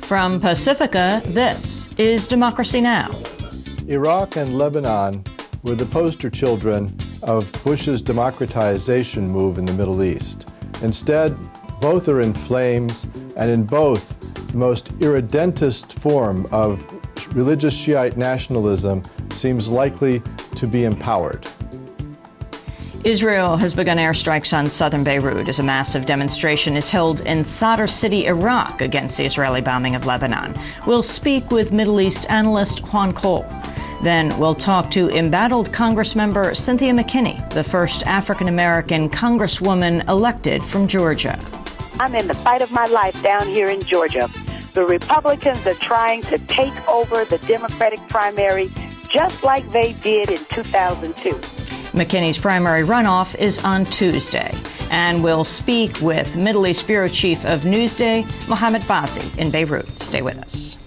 From Pacifica, this is Democracy Now! Iraq and Lebanon were the poster children of Bush's democratization move in the Middle East. Instead, both are in flames, and in both, the most irredentist form of religious Shiite nationalism seems likely to be empowered. Israel has begun airstrikes on southern Beirut as a massive demonstration is held in Sadr City, Iraq, against the Israeli bombing of Lebanon. We'll speak with Middle East analyst Juan Cole. Then we'll talk to embattled Congressmember Cynthia McKinney, the first African-American congresswoman elected from Georgia. I'm in the fight of my life down here in Georgia. The Republicans are trying to take over the Democratic primary just like they did in 2002. McKinney's primary runoff is on Tuesday. And we'll speak with Middle East Bureau Chief of Newsday, Mohammed Bazi, in Beirut. Stay with us.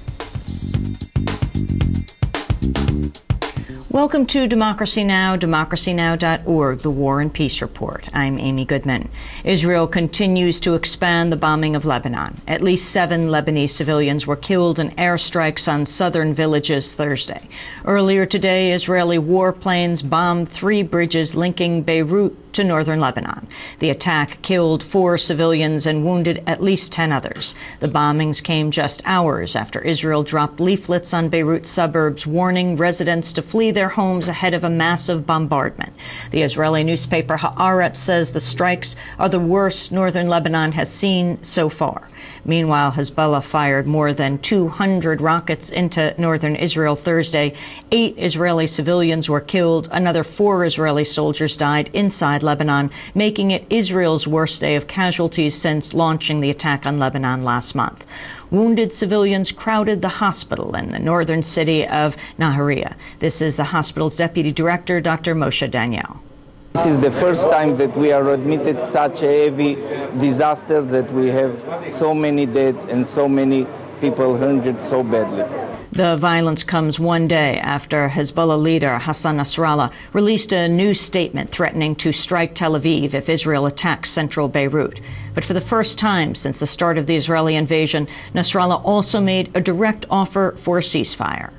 Welcome to Democracy Now!, democracynow.org, the War and Peace Report. I'm Amy Goodman. Israel continues to expand the bombing of Lebanon. At least 7 Lebanese civilians were killed in airstrikes on southern villages Thursday. Earlier today, Israeli warplanes bombed 3 bridges linking Beirut to northern Lebanon. The attack killed 4 civilians and wounded at least 10 others. The bombings came just hours after Israel dropped leaflets on Beirut suburbs warning residents to flee their homes ahead of a massive bombardment. The Israeli newspaper Haaretz says the strikes are the worst northern Lebanon has seen so far. Meanwhile, Hezbollah fired more than 200 rockets into northern Israel Thursday. 8 Israeli civilians were killed. Another 4 Israeli soldiers died inside Lebanon, making it Israel's worst day of casualties since launching the attack on Lebanon last month. Wounded civilians crowded the hospital in the northern city of Nahariya. This is the hospital's deputy director, Dr. Moshe Daniel. It is the first time that we are admitted such a heavy disaster, that we have so many dead and so many people injured so badly. The violence comes one day after Hezbollah leader Hassan Nasrallah released a new statement threatening to strike Tel Aviv if Israel attacks central Beirut. But for the first time since the start of the Israeli invasion, Nasrallah also made a direct offer for a ceasefire.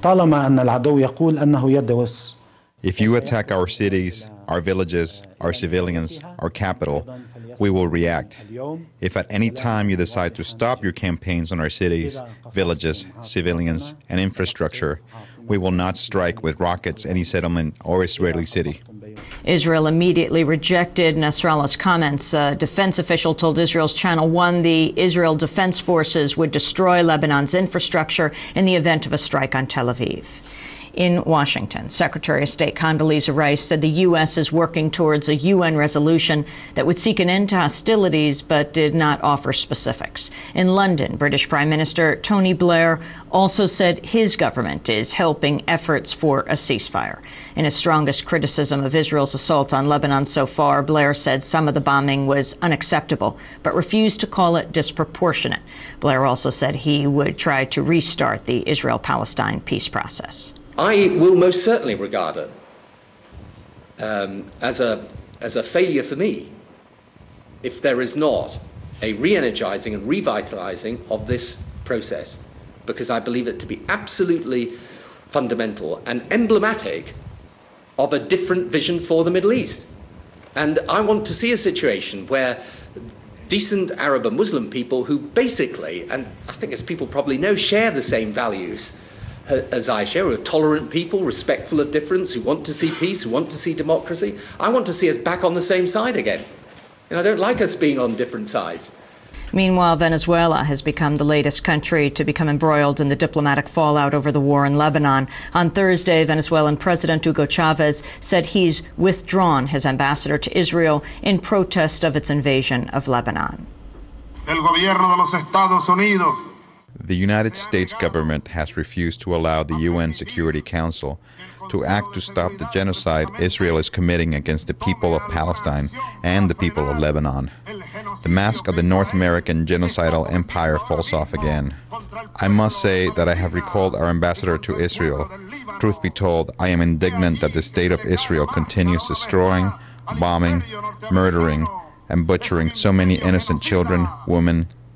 If you attack our cities, our villages, our civilians, our capital, we will react. If at any time you decide to stop your campaigns on our cities, villages, civilians, and infrastructure, we will not strike with rockets any settlement or Israeli city. Israel immediately rejected Nasrallah's comments. A defense official told Israel's Channel 1 the Israel Defense Forces would destroy Lebanon's infrastructure in the event of a strike on Tel Aviv. In Washington, Secretary of State Condoleezza Rice said the U.S. is working towards a UN resolution that would seek an end to hostilities but did not offer specifics. In London, British Prime Minister Tony Blair also said his government is helping efforts for a ceasefire. In his strongest criticism of Israel's assault on Lebanon so far, Blair said some of the bombing was unacceptable, but refused to call it disproportionate. Blair also said he would try to restart the Israel-Palestine peace process. I will most certainly regard it as a failure for me if there is not a re-energizing and revitalizing of this process, because I believe it to be absolutely fundamental and emblematic of a different vision for the Middle East. And I want to see a situation where decent Arab and Muslim people who basically, and I think as people probably know, share the same values as I share, who are tolerant people, respectful of difference, who want to see peace, who want to see democracy. I want to see us back on the same side again. And I don't like us being on different sides. Meanwhile, Venezuela has become the latest country to become embroiled in the diplomatic fallout over the war in Lebanon. On Thursday, Venezuelan President Hugo Chavez said he's withdrawn his ambassador to Israel in protest of its invasion of Lebanon. The United States government has refused to allow the UN Security Council to act to stop the genocide Israel is committing against the people of Palestine and the people of Lebanon. The mask of the North American genocidal empire falls off again. I must say that I have recalled our ambassador to Israel. Truth be told, I am indignant that the state of Israel continues destroying, bombing, murdering, and butchering so many innocent children, women,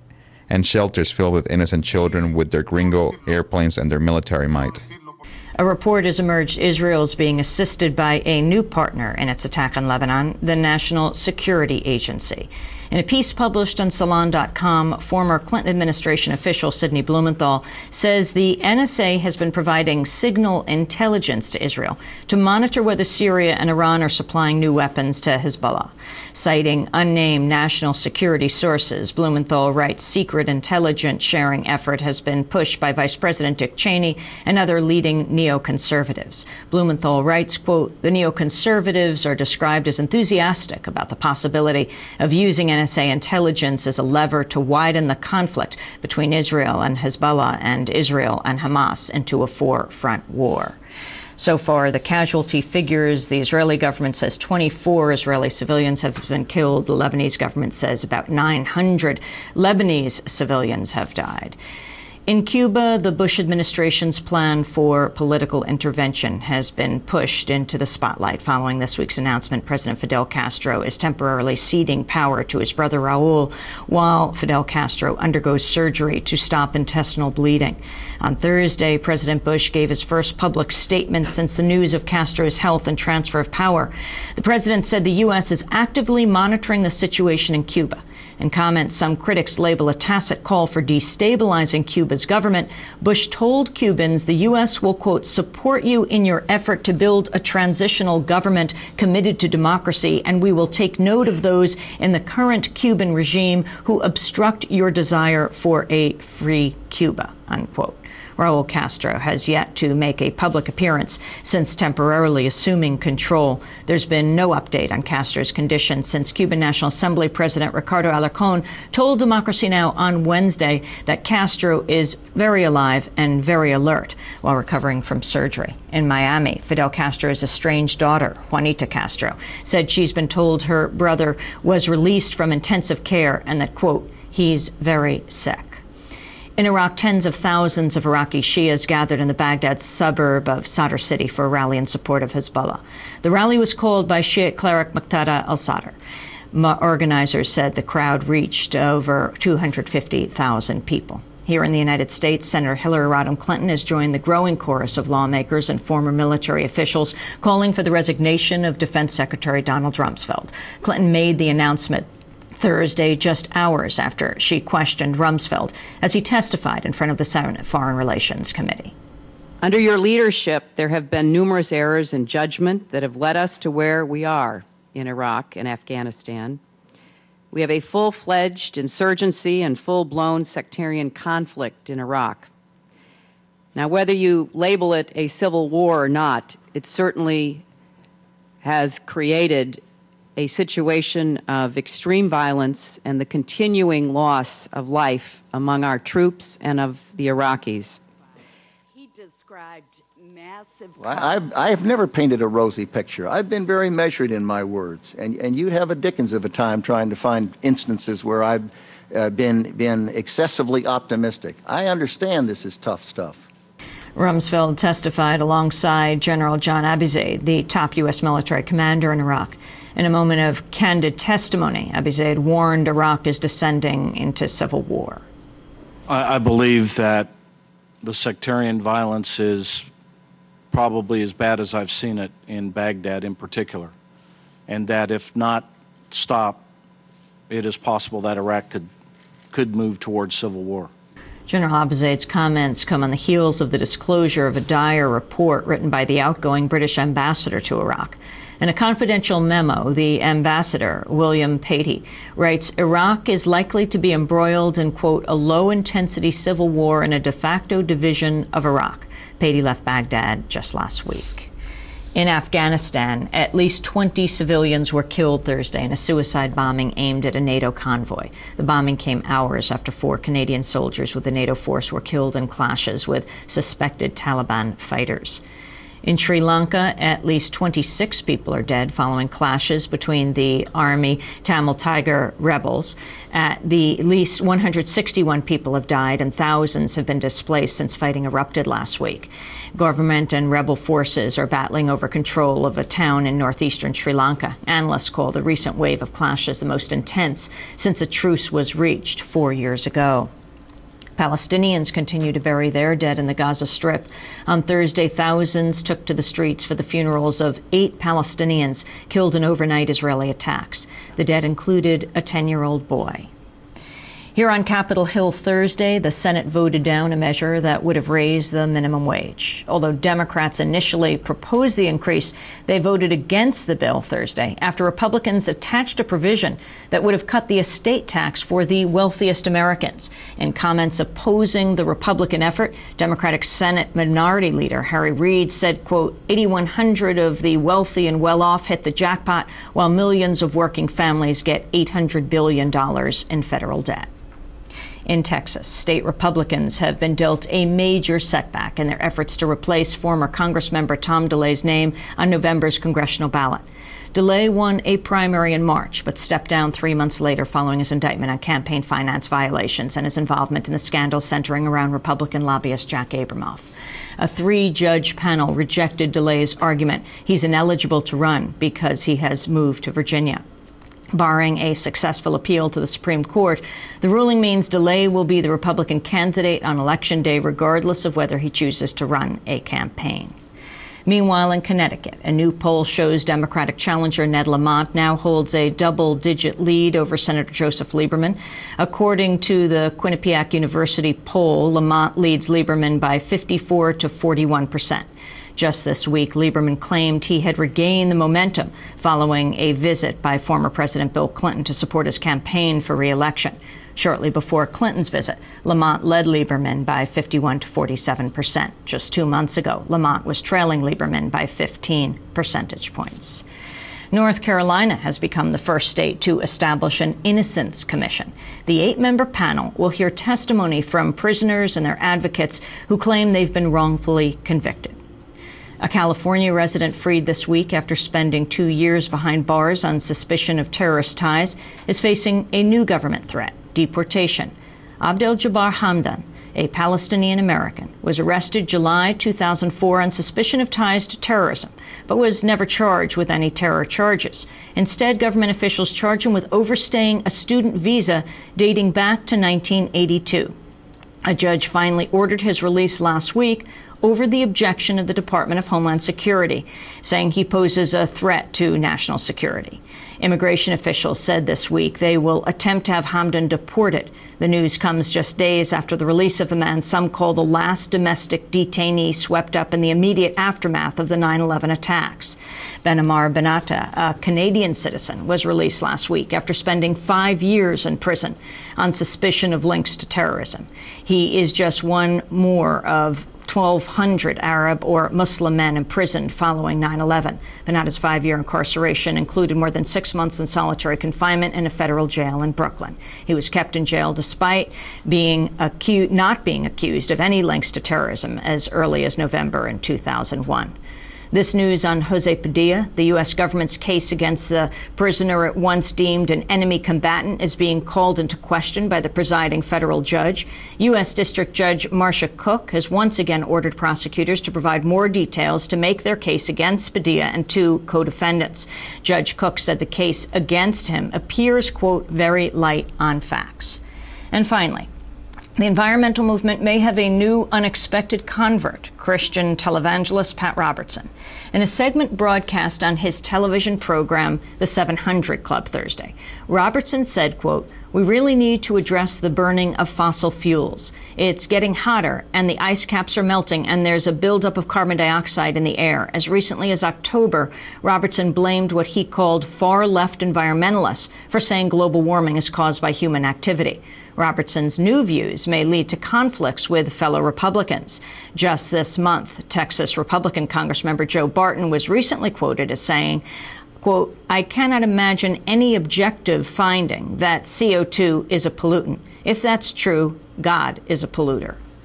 and shelters filled with innocent children with their gringo airplanes and their military might. A report has emerged Israel is being assisted by a new partner in its attack on Lebanon, the National Security Agency. In a piece published on Salon.com, former Clinton administration official Sidney Blumenthal says the NSA has been providing signal intelligence to Israel to monitor whether Syria and Iran are supplying new weapons to Hezbollah. Citing unnamed national security sources, Blumenthal writes secret intelligence sharing effort has been pushed by Vice President Dick Cheney and other leading neoconservatives. Blumenthal writes, quote, the neoconservatives are described as enthusiastic about the possibility of using NSA intelligence as a lever to widen the conflict between Israel and Hezbollah and Israel and Hamas into a four-front war. So far, the casualty figures, the Israeli government says 24 Israeli civilians have been killed. The Lebanese government says about 900 Lebanese civilians have died. In Cuba, the Bush administration's plan for political intervention has been pushed into the spotlight following this week's announcement President Fidel Castro is temporarily ceding power to his brother Raul while Fidel Castro undergoes surgery to stop intestinal bleeding. On Thursday, President Bush gave his first public statement since the news of Castro's health and transfer of power. The president said the U.S. is actively monitoring the situation in Cuba. In comments some critics label a tacit call for destabilizing Cuba's government, Bush told Cubans the U.S. will, quote, support you in your effort to build a transitional government committed to democracy, and we will take note of those in the current Cuban regime who obstruct your desire for a free Cuba, unquote. Raul Castro has yet to make a public appearance since temporarily assuming control. There's been no update on Castro's condition since Cuban National Assembly President Ricardo Alarcón told Democracy Now! On Wednesday that Castro is very alive and very alert while recovering from surgery. In Miami, Fidel Castro's estranged daughter, Juanita Castro, said she's been told her brother was released from intensive care and that, quote, he's very sick. In Iraq, tens of thousands of Iraqi Shias gathered in the Baghdad suburb of Sadr City for a rally in support of Hezbollah. The rally was called by Shiite cleric Muqtada al-Sadr. Organizers said the crowd reached over 250,000 people. Here in the United States, Senator Hillary Rodham Clinton has joined the growing chorus of lawmakers and former military officials calling for the resignation of Defense Secretary Donald Rumsfeld. Clinton made the announcement Thursday, just hours after she questioned Rumsfeld as he testified in front of the Senate Foreign Relations Committee. Under your leadership, there have been numerous errors in judgment that have led us to where we are in Iraq and Afghanistan. We have a full-fledged insurgency and full-blown sectarian conflict in Iraq. Now, whether you label it a civil war or not, it certainly has created a situation of extreme violence and the continuing loss of life among our troops and of the Iraqis. He described massive... I have never painted a rosy picture. I've been very measured in my words, and you have a dickens of a time trying to find instances where I've been excessively optimistic. I understand this is tough stuff. Rumsfeld testified alongside General John Abizaid, the top U.S. military commander in Iraq. In a moment of candid testimony, Abizaid warned Iraq is descending into civil war. I believe that the sectarian violence is probably as bad as I've seen it in Baghdad in particular, and that if not stopped, it is possible that Iraq could move towards civil war. General Abizaid's comments come on the heels of the disclosure of a dire report written by the outgoing British ambassador to Iraq. In a confidential memo, the ambassador, William Patey, writes, Iraq is likely to be embroiled in, quote, a low-intensity civil war and a de facto division of Iraq. Patey left Baghdad just last week. In Afghanistan, at least 20 civilians were killed Thursday in a suicide bombing aimed at a NATO convoy. The bombing came hours after 4 Canadian soldiers with the NATO force were killed in clashes with suspected Taliban fighters. In Sri Lanka, at least 26 people are dead following clashes between the army Tamil Tiger rebels. At least 161 people have died and thousands have been displaced since fighting erupted last week. Government and rebel forces are battling over control of a town in northeastern Sri Lanka. Analysts call the recent wave of clashes the most intense since a truce was reached 4 years ago. Palestinians continue to bury their dead in the Gaza Strip. On Thursday, thousands took to the streets for the funerals of 8 Palestinians killed in overnight Israeli attacks. The dead included a 10-year-old boy. Here on Capitol Hill Thursday, the Senate voted down a measure that would have raised the minimum wage. Although Democrats initially proposed the increase, they voted against the bill Thursday after Republicans attached a provision that would have cut the estate tax for the wealthiest Americans. In comments opposing the Republican effort, Democratic Senate Minority Leader Harry Reid said, quote, 8,100 of the wealthy and well-off hit the jackpot, while millions of working families get $800 billion in federal debt. In Texas, state Republicans have been dealt a major setback in their efforts to replace former Congressmember Tom DeLay's name on November's congressional ballot. DeLay won a primary in March, but stepped down 3 months later following his indictment on campaign finance violations and his involvement in the scandal centering around Republican lobbyist Jack Abramoff. A 3-judge panel rejected DeLay's argument he's ineligible to run because he has moved to Virginia. Barring a successful appeal to the Supreme Court, the ruling means DeLay will be the Republican candidate on Election Day, regardless of whether he chooses to run a campaign. Meanwhile, in Connecticut, a new poll shows Democratic challenger Ned Lamont now holds a double-digit lead over Senator Joseph Lieberman. According to the Quinnipiac University poll, Lamont leads Lieberman by 54 to 41%. Just this week, Lieberman claimed he had regained the momentum following a visit by former President Bill Clinton to support his campaign for re-election. Shortly before Clinton's visit, Lamont led Lieberman by 51 to 47%. Just 2 months ago, Lamont was trailing Lieberman by 15 percentage points. North Carolina has become the first state to establish an Innocence Commission. The 8-member panel will hear testimony from prisoners and their advocates who claim they've been wrongfully convicted. A California resident freed this week after spending 2 years behind bars on suspicion of terrorist ties is facing a new government threat: deportation. Abdel-Jabbar Hamdan, a Palestinian American, was arrested July 2004 on suspicion of ties to terrorism, but was never charged with any terror charges. Instead, government officials charged him with overstaying a student visa dating back to 1982. A judge finally ordered his release last week over the objection of the Department of Homeland Security, saying he poses a threat to national security. Immigration officials said this week they will attempt to have Hamdan deported. The news comes just days after the release of a man some call the last domestic detainee swept up in the immediate aftermath of the 9/11 attacks. Benamar Benata, a Canadian citizen, was released last week after spending 5 years in prison on suspicion of links to terrorism. He is just one more of 1,200 Arab or Muslim men imprisoned following 9/11. Benata's 5-year incarceration included more than 6 months in solitary confinement in a federal jail in Brooklyn. He was kept in jail despite not being accused of any links to terrorism as early as November in 2001. This news on Jose Padilla. The U.S. government's case against the prisoner at once deemed an enemy combatant is being called into question by the presiding federal judge. U.S. District Judge Marcia Cook has once again ordered prosecutors to provide more details to make their case against Padilla and 2 co-defendants. Judge Cook said the case against him appears, quote, very light on facts. And finally, the environmental movement may have a new unexpected convert, Christian televangelist Pat Robertson. In a segment broadcast on his television program, The 700 Club, Thursday, Robertson said, quote, "We really need to address the burning of fossil fuels. It's getting hotter and the ice caps are melting and there's a buildup of carbon dioxide in the air." As recently as October, Robertson blamed what he called far-left environmentalists for saying global warming is caused by human activity. Robertson's new views may lead to conflicts with fellow Republicans. Just this month, Texas Republican Congressmember Joe Barton was recently quoted as saying, quote, "I cannot imagine any objective finding that CO2 is a pollutant. If that's true, God is a polluter."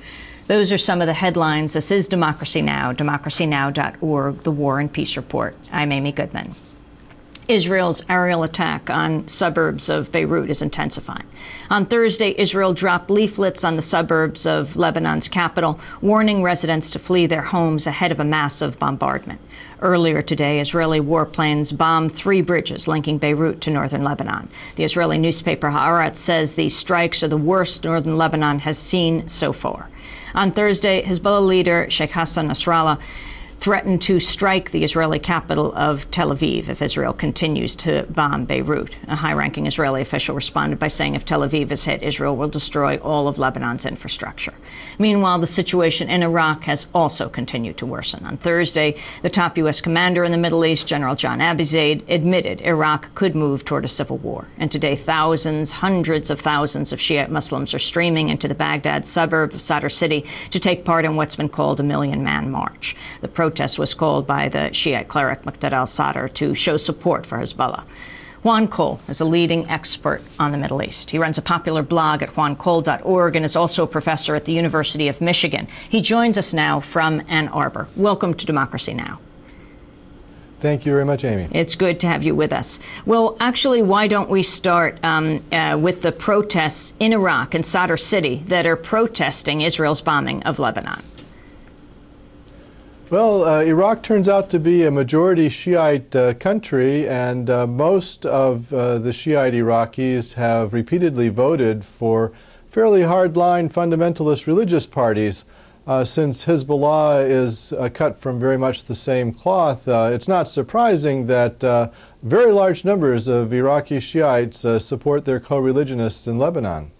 Those are some of the headlines. This is Democracy Now!, democracynow.org, The War and Peace Report. I'm Amy Goodman. Israel's aerial attack on suburbs of Beirut is intensifying. On Thursday, Israel dropped leaflets on the suburbs of Lebanon's capital, warning residents to flee their homes ahead of a massive bombardment. Earlier today, Israeli warplanes bombed 3 bridges linking Beirut to northern Lebanon. The Israeli newspaper Haaretz says these strikes are the worst northern Lebanon has seen so far. On Thursday, Hezbollah leader Sheikh Hassan Nasrallah threatened to strike the Israeli capital of Tel Aviv if Israel continues to bomb Beirut. A high-ranking Israeli official responded by saying if Tel Aviv is hit, Israel will destroy all of Lebanon's infrastructure. Meanwhile, the situation in Iraq has also continued to worsen. On Thursday, the top U.S. commander in the Middle East, General John Abizaid, admitted Iraq could move toward a civil war. And today, thousands, hundreds of thousands of Shiite Muslims are streaming into the Baghdad suburb of Sadr City to take part in what's been called a million-man march. The protest was called by the Shiite cleric Muqtada al-Sadr to show support for Hezbollah. Juan Cole is a leading expert on the Middle East. He runs a popular blog at juancole.org and is also a professor at the University of Michigan. He joins us now from Ann Arbor. Welcome to Democracy Now! Thank you very much, Amy. It's good to have you with us. Well, actually, why don't we start with the protests in Iraq and Sadr City that are protesting Israel's bombing of Lebanon? Well, Iraq turns out to be a majority Shiite country, and most of the Shiite Iraqis have repeatedly voted for fairly hardline fundamentalist religious parties. Since Hezbollah is cut from very much the same cloth, it's not surprising that very large numbers of Iraqi Shiites support their co-religionists in Lebanon.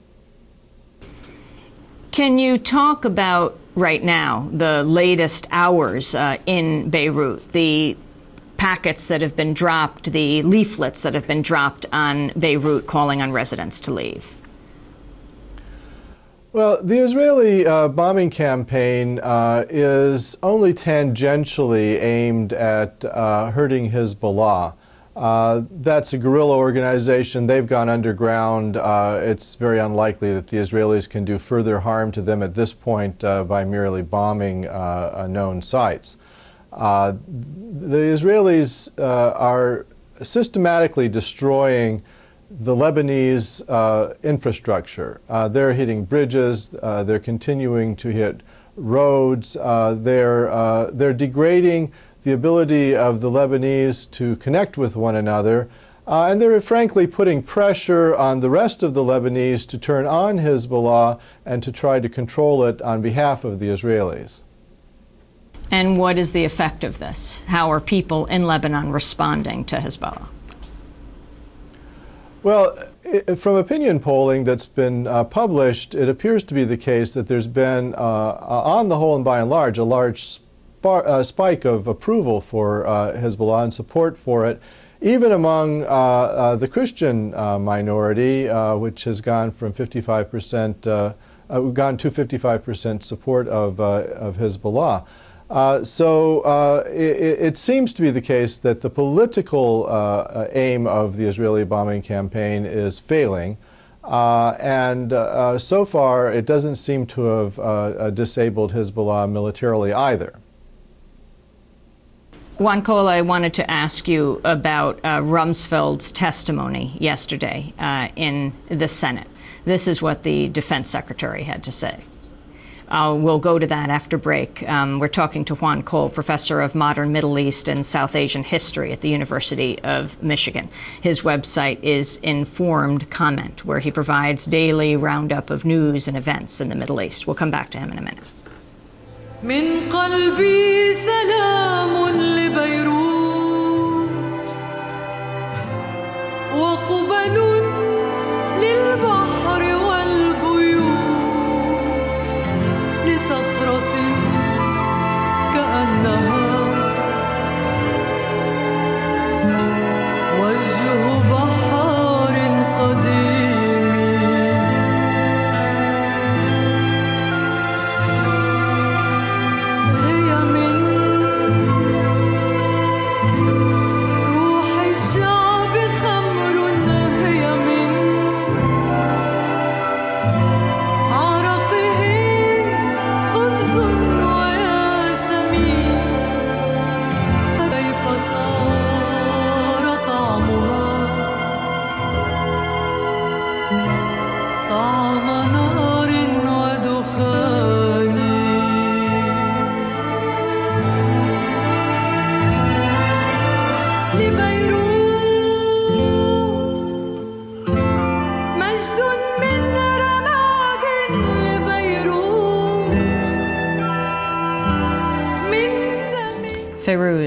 Can you talk about right now the latest hours in Beirut, the packets that have been dropped, the leaflets that have been dropped on Beirut calling on residents to leave? Well, the Israeli bombing campaign is only tangentially aimed at hurting Hezbollah. That's a guerrilla organization. They've gone underground. It's very unlikely that the Israelis can do further harm to them at this point by merely bombing known sites. The Israelis are systematically destroying the Lebanese infrastructure. They're hitting bridges. They're continuing to hit roads. They're degrading the ability of the Lebanese to connect with one another, and they're frankly putting pressure on the rest of the Lebanese to turn on Hezbollah and to try to control it on behalf of the Israelis. And what is the effect of this? How are people in Lebanon responding to Hezbollah? Well, from opinion polling that's been published, it appears to be the case that there's been, on the whole and by and large, a large spike of approval for Hezbollah and support for it, even among the Christian minority, which has gone from 55%, gone to 55% support of Hezbollah. It seems to be the case that the political aim of the Israeli bombing campaign is failing. So far, it doesn't seem to have disabled Hezbollah militarily either. Juan Cole, I wanted to ask you about Rumsfeld's testimony yesterday in the Senate. This is what the defense secretary had to say. We'll go to that after break. We're talking to Juan Cole, professor of modern Middle East and South Asian history at the University of Michigan. His website is Informed Comment, where he provides daily roundup of news and events in the Middle East. We'll come back to him in a minute. من قلبي سلام لبيروت وقبل للبحر والبيوت لصخرة كأنها وجه بحار قديم هي من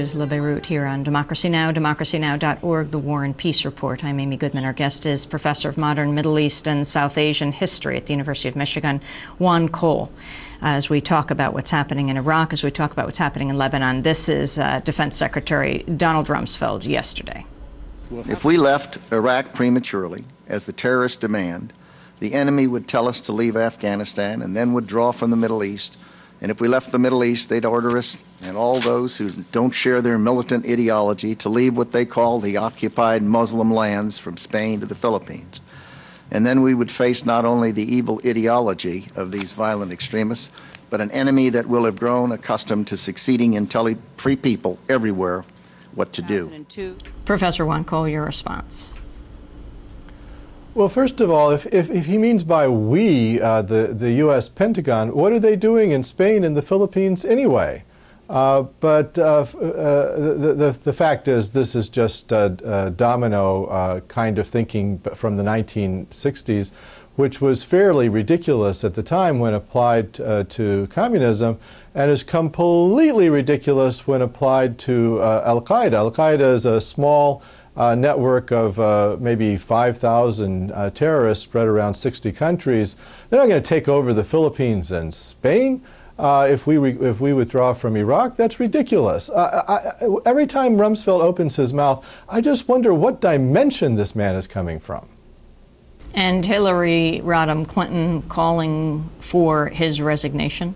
is Le Beirut here on Democracy Now!, democracynow.org, The War and Peace Report. I'm Amy Goodman. Our guest is Professor of Modern Middle East and South Asian History at the University of Michigan, Juan Cole. As we talk about what's happening in Iraq, as we talk about what's happening in Lebanon, this is Defense Secretary Donald Rumsfeld yesterday. If we left Iraq prematurely, as the terrorists demand, the enemy would tell us to leave Afghanistan and then withdraw from the Middle East. And if we left the Middle East, they'd order us and all those who don't share their militant ideology to leave what they call the occupied Muslim lands from Spain to the Philippines. And then we would face not only the evil ideology of these violent extremists, but an enemy that will have grown accustomed to succeeding in telling free people everywhere what to do. Professor Juan Cole, your response. Well, first of all, if he means by we, the U.S. Pentagon, what are they doing in Spain and the Philippines anyway? But the fact is, this is just domino kind of thinking from the 1960s, which was fairly ridiculous at the time when applied to communism, and is completely ridiculous when applied to Al-Qaeda. Al-Qaeda is a small network of maybe 5,000 terrorists spread around 60 countries. They're not going to take over the Philippines and Spain if we withdraw from Iraq. That's ridiculous. Every time Rumsfeld opens his mouth, I just wonder what dimension this man is coming from. And Hillary Rodham Clinton calling for his resignation?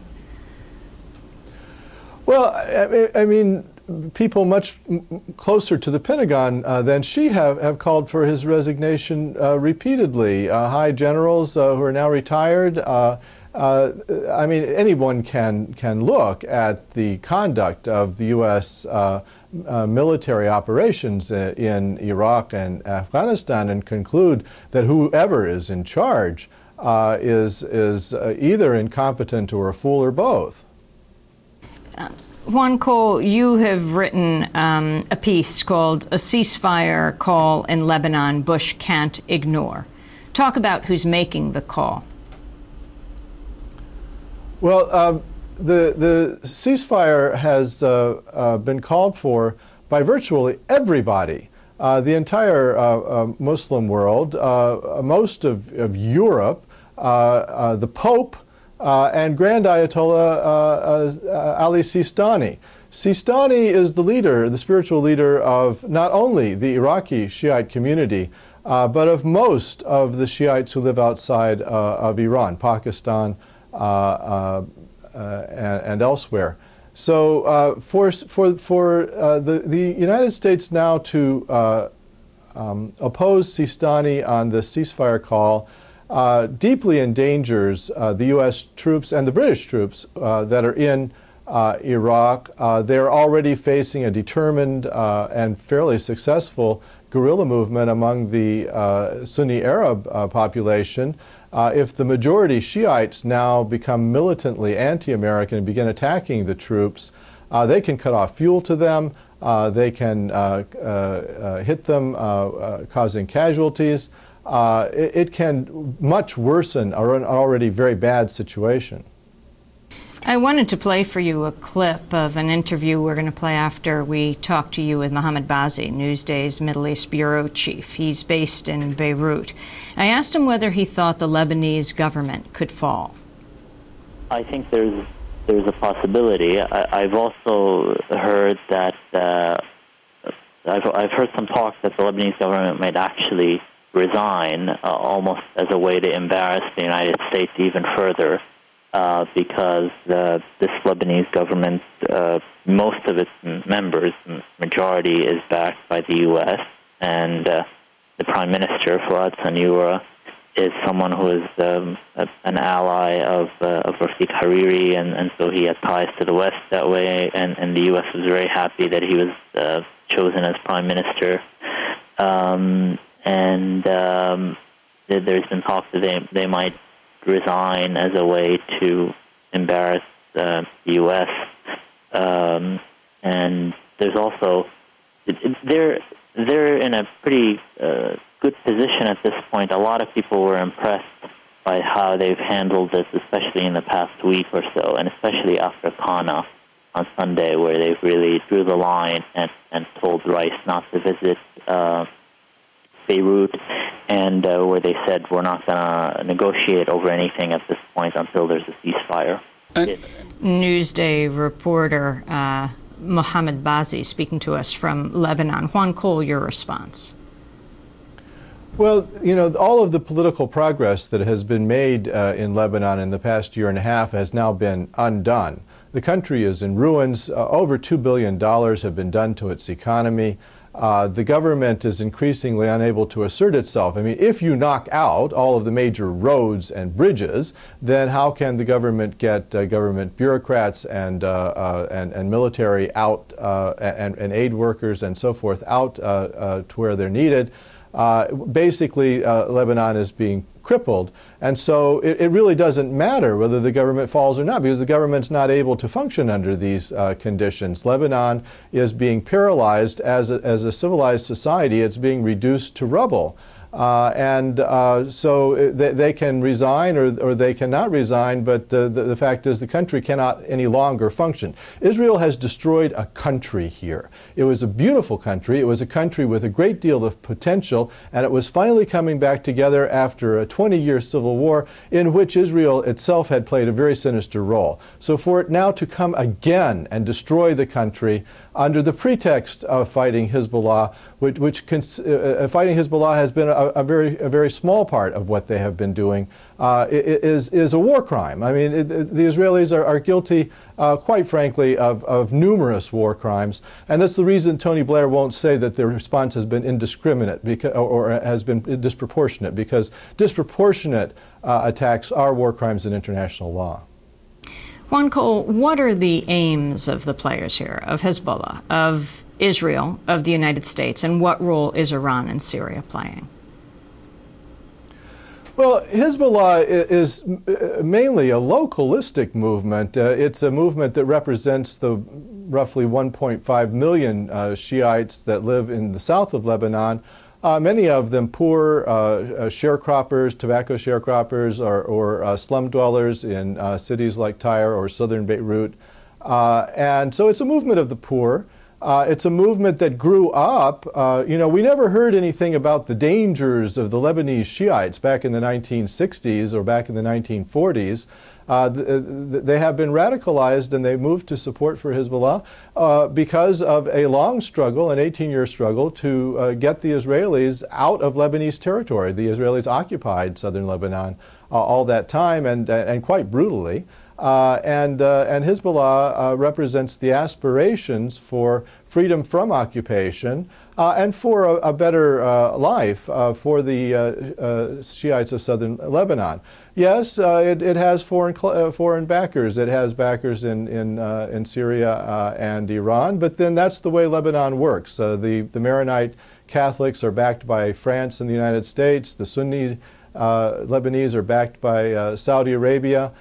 Well, I mean, people much closer to the Pentagon than she have called for his resignation repeatedly. High generals who are now retired. I mean, anyone can look at the conduct of the U.S. Military operations in Iraq and Afghanistan and conclude that whoever is in charge is either incompetent or a fool or both. Juan Cole, you have written a piece called A Ceasefire Call in Lebanon Bush Can't Ignore. Talk about who's making the call. Well, the ceasefire has been called for by virtually everybody. The entire Muslim world, most of Europe, the Pope, and Grand Ayatollah Ali Sistani. Sistani is the leader, the spiritual leader of not only the Iraqi Shiite community, but of most of the Shiites who live outside of Iran, Pakistan, and elsewhere. So for the United States now to oppose Sistani on the ceasefire call deeply endangers the U.S. troops and the British troops that are in Iraq. They're already facing a determined and fairly successful guerrilla movement among the Sunni Arab population. If the majority Shiites now become militantly anti-American and begin attacking the troops, they can cut off fuel to them, they can hit them, causing casualties. It can much worsen an already very bad situation. I wanted to play for you a clip of an interview we're going to play after we talk to you with Mohammed Bazi, Newsday's Middle East bureau chief. He's based in Beirut. I asked him whether he thought the Lebanese government could fall. I think there's a possibility. I've also heard that I've heard some talk that the Lebanese government might actually resign, almost as a way to embarrass the United States even further. Because this Lebanese government, most of its members, majority, is backed by the U.S., and the Prime Minister, Fuad Sanura, is someone who is an ally of Rafiq Hariri, and so he had ties to the West that way, and the U.S. was very happy that he was chosen as Prime Minister. There's been talk that they might resign as a way to embarrass the U.S. And there's also they're in a pretty good position at this point. A lot of people were impressed by how they've handled this, especially in the past week or so, and especially after Qana. Sunday, where they really drew the line and told Rice not to visit Beirut, and where they said we're not going to negotiate over anything at this point until there's a ceasefire. Newsday reporter Mohammed Bazi speaking to us from Lebanon. Juan Cole, your response. Well, you know, all of the political progress that has been made in Lebanon in the past year and a half has now been undone. The country is in ruins. Over $2 billion have been done to its economy. The government is increasingly unable to assert itself. I mean, if you knock out all of the major roads and bridges, then how can the government get government bureaucrats and military out and aid workers and so forth out to where they're needed? Basically, Lebanon is being crippled, and so it really doesn't matter whether the government falls or not, because the government's not able to function under these conditions. Lebanon is being paralyzed as a civilized society. It's being reduced to rubble. So they can resign or they cannot resign, but the fact is the country cannot any longer function. Israel has destroyed a country here. It was a beautiful country. It was a country with a great deal of potential, and it was finally coming back together after a 20-year civil war in which Israel itself had played a very sinister role. So for it now to come again and destroy the country under the pretext of fighting Hezbollah, fighting Hezbollah has been a very small part of what they have been doing, is a war crime. I mean, the Israelis are guilty, quite frankly, of numerous war crimes, and that's the reason Tony Blair won't say that their response has been indiscriminate or has been disproportionate, because disproportionate attacks are war crimes in international law. Juan Cole, what are the aims of the players here, of Hezbollah, of Israel, of the United States, and what role is Iran and Syria playing? Well, Hezbollah is mainly a localistic movement. It's a movement that represents the roughly 1.5 million Shiites that live in the south of Lebanon. Many of them poor sharecroppers, tobacco sharecroppers, or slum dwellers in cities like Tyre or southern Beirut. And so it's a movement of the poor. It's a movement that grew up, we never heard anything about the dangers of the Lebanese Shiites back in the 1960s or back in the 1940s. They have been radicalized and they moved to support for Hezbollah because of a long struggle, an 18-year struggle, to get the Israelis out of Lebanese territory. The Israelis occupied southern Lebanon all that time and quite brutally. And Hezbollah represents the aspirations for freedom from occupation and for a better life for the Shiites of southern Lebanon. Yes, it has foreign backers. It has backers in Syria and Iran, but then that's the way Lebanon works. The Maronite Catholics are backed by France and the United States. The Sunni Lebanese are backed by Saudi Arabia.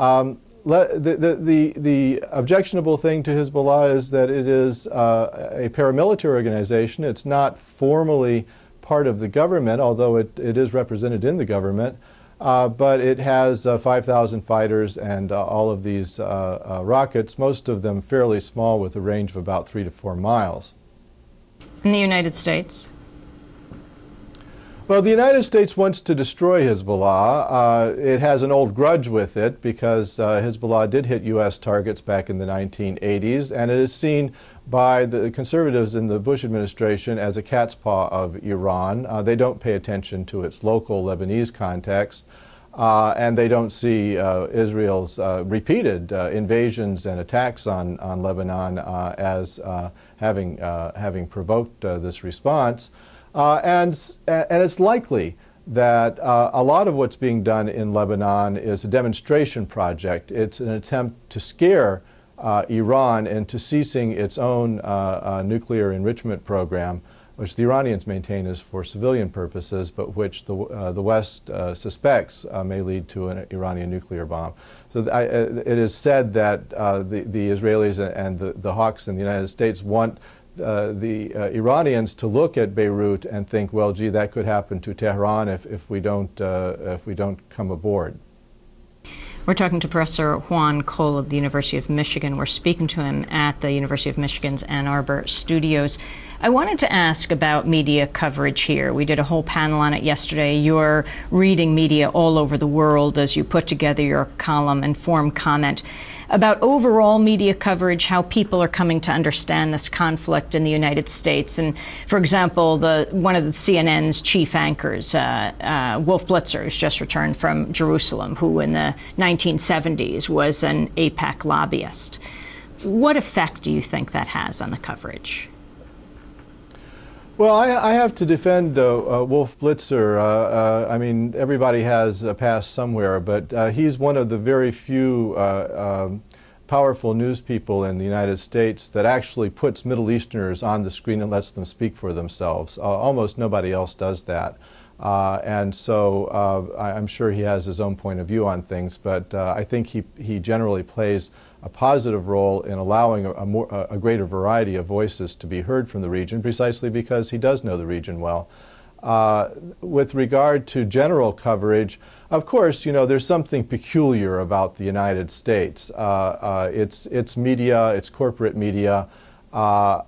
The objectionable thing to Hezbollah is that it is a paramilitary organization. It's not formally part of the government, although it is represented in the government. But it has 5,000 fighters and all of these rockets, most of them fairly small with a range of about 3 to 4 miles. In the United States? Well, the United States wants to destroy Hezbollah. It has an old grudge with it because Hezbollah did hit U.S. targets back in the 1980s, and it is seen by the conservatives in the Bush administration as a cat's paw of Iran. They don't pay attention to its local Lebanese context, and they don't see Israel's repeated invasions and attacks on Lebanon as having provoked this response. And it's likely that a lot of what's being done in Lebanon is a demonstration project. It's an attempt to scare Iran into ceasing its own nuclear enrichment program, which the Iranians maintain is for civilian purposes, but which the West suspects may lead to an Iranian nuclear bomb. So it is said that the Israelis and the hawks in the United States want the Iranians to look at Beirut and think, well, gee, that could happen to Tehran if we don't come aboard. We're talking to Professor Juan Cole of the University of Michigan. We're speaking to him at the University of Michigan's Ann Arbor studios. I wanted to ask about media coverage here. We did a whole panel on it yesterday. You're reading media all over the world as you put together your column Informed Comment about overall media coverage, how people are coming to understand this conflict in the United States. And for example, one of the CNN's chief anchors, Wolf Blitzer, who's just returned from Jerusalem, who in the 1970s was an AIPAC lobbyist. What effect do you think that has on the coverage? Well, I have to defend Wolf Blitzer. I mean, everybody has a past somewhere, but he's one of the very few powerful news people in the United States that actually puts Middle Easterners on the screen and lets them speak for themselves. Almost nobody else does that. And so I'm sure he has his own point of view on things, but I think he generally plays a positive role in allowing a greater variety of voices to be heard from the region, precisely because he does know the region well. With regard to general coverage, of course, you know, there's something peculiar about the United States. Its media, its corporate media, are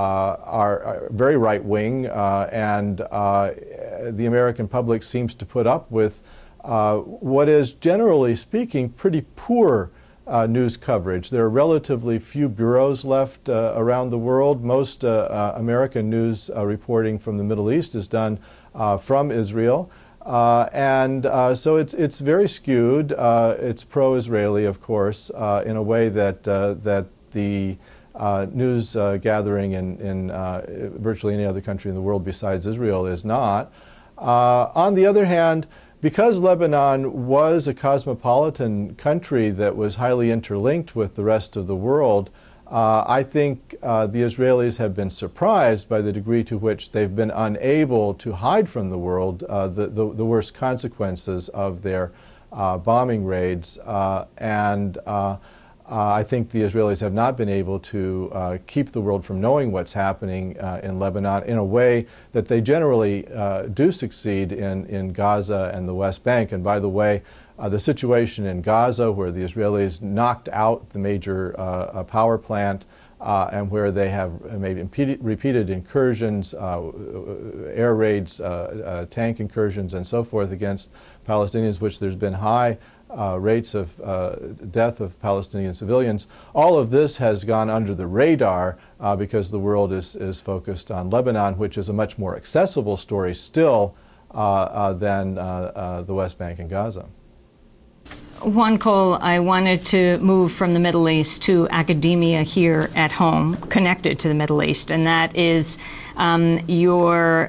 very right-wing, and the American public seems to put up with what is, generally speaking, pretty poor news coverage. There are relatively few bureaus left around the world. Most American news reporting from the Middle East is done from Israel. So it's very skewed. It's pro-Israeli, of course, in a way that the news gathering in virtually any other country in the world besides Israel is not. On the other hand, because Lebanon was a cosmopolitan country that was highly interlinked with the rest of the world, I think the Israelis have been surprised by the degree to which they've been unable to hide from the world the worst consequences of their bombing raids. I think the Israelis have not been able to keep the world from knowing what's happening in Lebanon in a way that they generally do succeed in Gaza and the West Bank. And by the way, the situation in Gaza, where the Israelis knocked out the major power plant and where they have made repeated incursions, air raids, tank incursions, and so forth against Palestinians, which there's been high rates of death of Palestinian civilians. All of this has gone under the radar because the world is focused on Lebanon, which is a much more accessible story still than the West Bank and Gaza. Juan Cole, I wanted to move from the Middle East to academia here at home, connected to the Middle East, and that is you're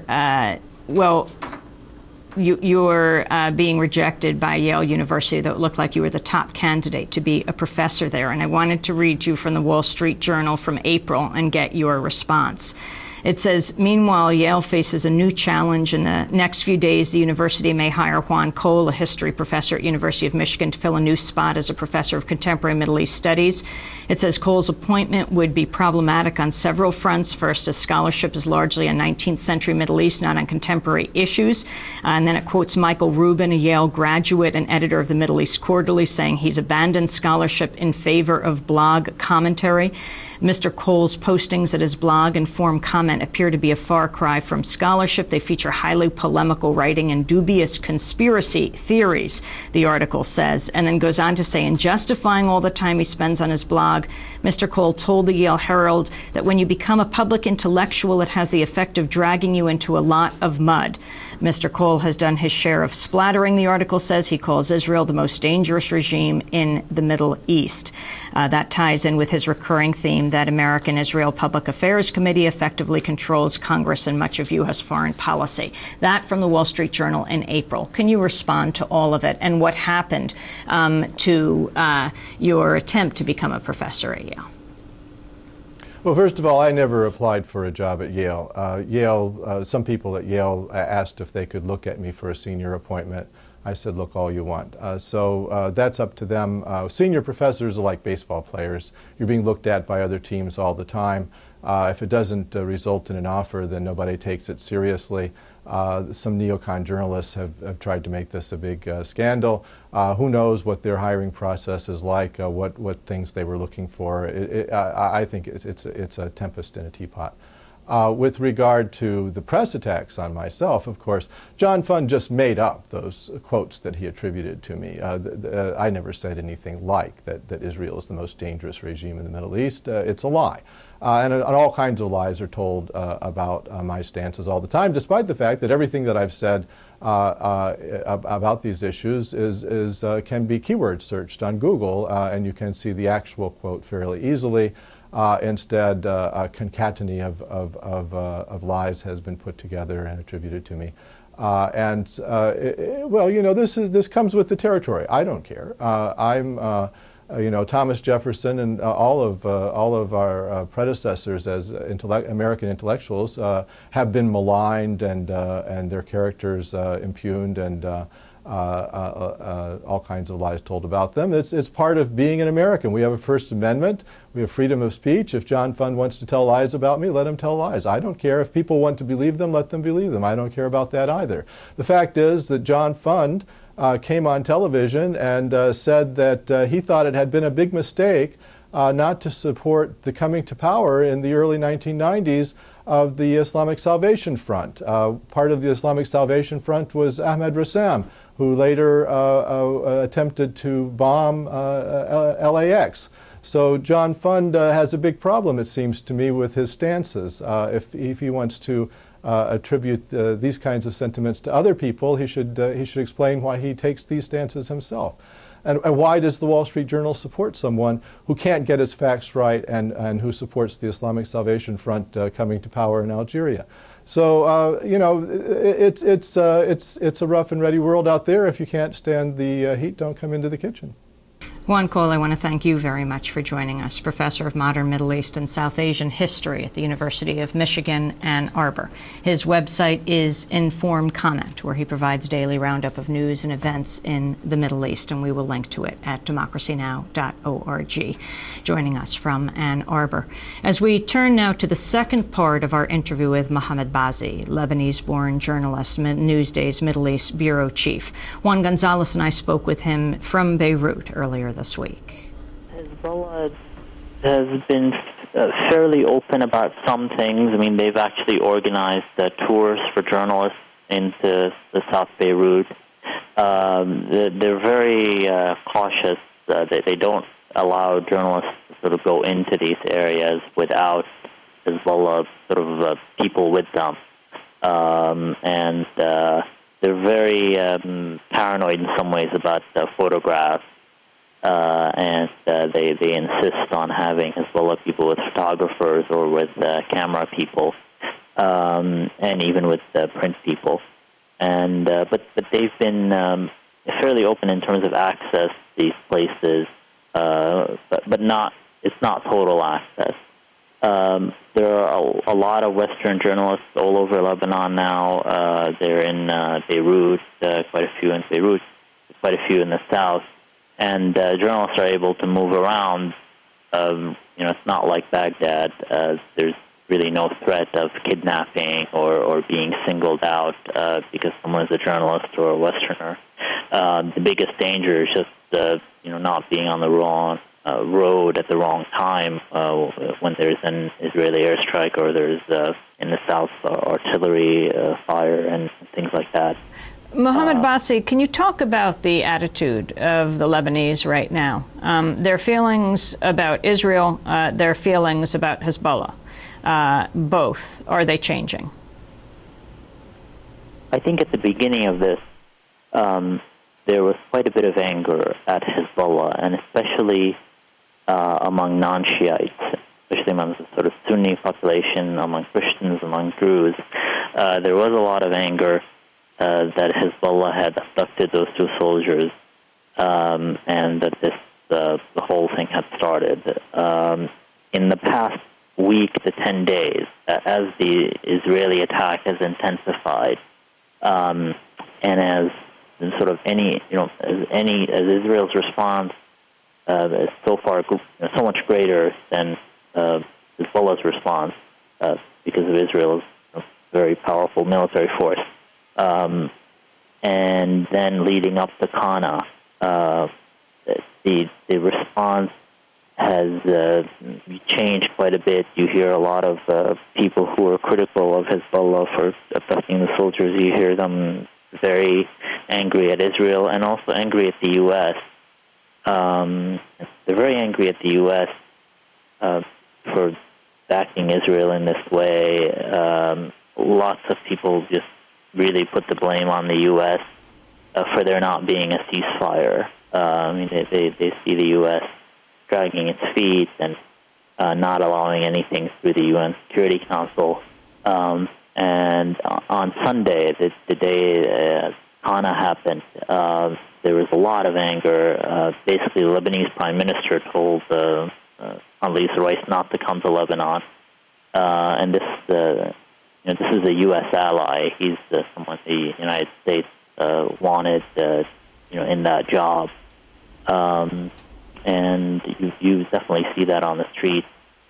being rejected by Yale University, though it looked like you were the top candidate to be a professor there. And I wanted to read you from the Wall Street Journal from April and get your response. It says, meanwhile, Yale faces a new challenge. In the next few days, the university may hire Juan Cole, a history professor at University of Michigan, to fill a new spot as a professor of contemporary Middle East studies. It says Cole's appointment would be problematic on several fronts. First, his scholarship is largely on 19th century Middle East, not on contemporary issues. And then it quotes Michael Rubin, a Yale graduate and editor of the Middle East Quarterly, saying he's abandoned scholarship in favor of blog commentary. Mr. Cole's postings at his blog Informed Comment appear to be a far cry from scholarship. They feature highly polemical writing and dubious conspiracy theories, the article says, and then goes on to say, in justifying all the time he spends on his blog, Mr. Cole told the Yale Herald that when you become a public intellectual, it has the effect of dragging you into a lot of mud. Mr. Cole has done his share of splattering, the article says. He calls Israel the most dangerous regime in the Middle East. That ties in with his recurring theme that American Israel Public Affairs Committee effectively controls Congress and much of U.S. foreign policy. That from the Wall Street Journal in April. Can you respond to all of it and what happened to your attempt to become a professor at Yale? Well, first of all, I never applied for a job at Yale. Some people at Yale asked if they could look at me for a senior appointment. I said, look all you want. So that's up to them. Senior professors are like baseball players. You're being looked at by other teams all the time. If it doesn't result in an offer, then nobody takes it seriously. Some neocon journalists have tried to make this a big scandal. Who knows what their hiring process is like, what things they were looking for. I think it's a tempest in a teapot. With regard to the press attacks on myself, of course, John Fund just made up those quotes that he attributed to me. I never said anything like that Israel is the most dangerous regime in the Middle East. It's a lie. And all kinds of lies are told about my stances all the time, despite the fact that everything that I've said about these issues can be keyword searched on Google, and you can see the actual quote fairly easily. Instead, a concatenacy of lies has been put together and attributed to me. Well, you know, this comes with the territory. I don't care. You know, Thomas Jefferson and all of our predecessors as American intellectuals have been maligned and their characters impugned and all kinds of lies told about them. It's part of being an American. We have a First Amendment. We have freedom of speech. If John Fund wants to tell lies about me, let him tell lies. I don't care. If people want to believe them, let them believe them. I don't care about that either. The fact is that John Fund came on television and said that he thought it had been a big mistake not to support the coming to power in the early 1990s of the Islamic Salvation Front. Part of the Islamic Salvation Front was Ahmed Rassam, who later attempted to bomb LAX. So John Fund has a big problem, it seems to me, with his stances. If he wants to attribute these kinds of sentiments to other people, he should explain why he takes these stances himself. And why does the Wall Street Journal support someone who can't get his facts right and who supports the Islamic Salvation Front coming to power in Algeria? So you know, it's a rough and ready world out there. If you can't stand the heat, don't come into the kitchen. Juan Cole, I want to thank you very much for joining us, Professor of Modern Middle East and South Asian History at the University of Michigan, Ann Arbor. His website is Informed Comment, where he provides daily roundup of news and events in the Middle East, and we will link to it at democracynow.org. Joining us from Ann Arbor. As we turn now to the second part of our interview with Mohammad Bazzi, Lebanese-born journalist, Newsday's Middle East bureau chief. Juan Gonzalez and I spoke with him from Beirut earlier this week. Hezbollah has been fairly open about some things. I mean, they've actually organized tours for journalists into the South Beirut. They're very cautious. They don't allow journalists to sort of go into these areas without Hezbollah sort of people with them. And they're very paranoid in some ways about photographs. And they insist on having Hezbollah people with photographers or with camera people, and even with print people. And but they've been fairly open in terms of access to these places, but not, it's not total access. There are a lot of Western journalists all over Lebanon now. They're in Beirut, quite a few in Beirut, quite a few in the south. And journalists are able to move around. You know, it's not like Baghdad. There's really no threat of kidnapping or being singled out because someone is a journalist or a Westerner. The biggest danger is just you know, not being on the wrong road at the wrong time when there's an Israeli airstrike or there's in the south artillery fire and things like that. Mohammad Bazzi, can you talk about the attitude of the Lebanese right now? Their feelings about Israel, their feelings about Hezbollah, both, are they changing? I think at the beginning of this, there was quite a bit of anger at Hezbollah, and especially among non-Shiites, especially among the sort of Sunni population, among Christians, among Druze. There was a lot of anger that Hezbollah had abducted those two soldiers, and that the whole thing had started. In the past week to 10 days, as the Israeli attack has intensified, and as sort of as Israel's response is so far so much greater than Hezbollah's response because of Israel's very powerful military force. And then leading up to Qana, the response has changed quite a bit. You hear a lot of people who are critical of Hezbollah for abducting the soldiers. You hear them very angry at Israel and also angry at the U.S. They're very angry at the U.S. For backing Israel in this way. Lots of people just really put the blame on the U.S. For there not being a ceasefire. They see the U.S. dragging its feet and not allowing anything through the UN Security Council. And on Sunday, the day Qana happened, there was a lot of anger. Basically, the Lebanese prime minister told Condoleezza Rice not to come to Lebanon. And this is a U.S. ally. He's someone the United States wanted, in that job. And you definitely see that on the street,